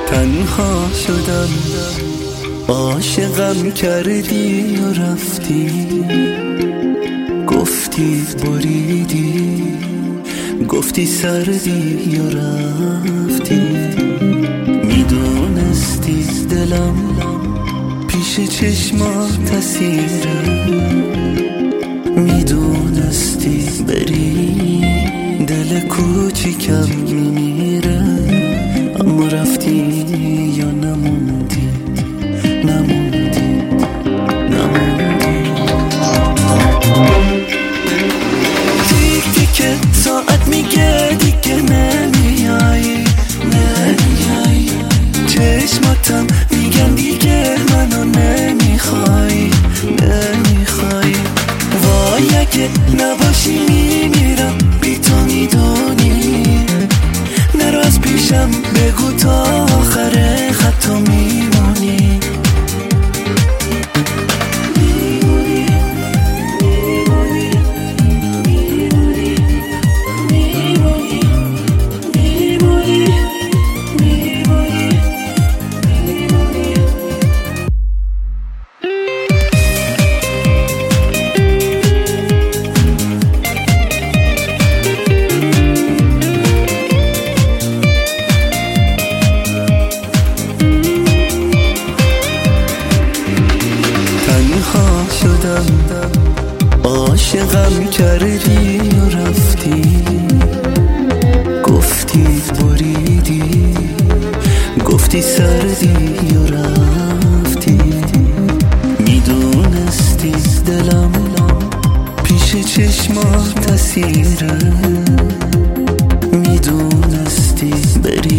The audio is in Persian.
تنها شدم، عاشقم کردی و رفتی، گفتی بریدی، گفتی سردی و رفتی. میدونستی دلم پیش چشمات اسیره، میدونستی بری دل کوچیکم میمیره، اما رفتی یا نموندی، نموندی، نموندی. تیک تیک ساعت میگه دیگه نمیایی، نمیایی. چشماتم میگن دیگه منو نمیخوای، نمیخوای. وای اگه نباشی میمیرم بی تو، میدونی. نرو از پیشم بگو تا آخر خطا میمونی. شدم، عاشقم کردی و رفتی، گفتی بریدی، گفتی سردی و رفتی. میدونستی دلم پیش چشمات اسیره، میدونستی بری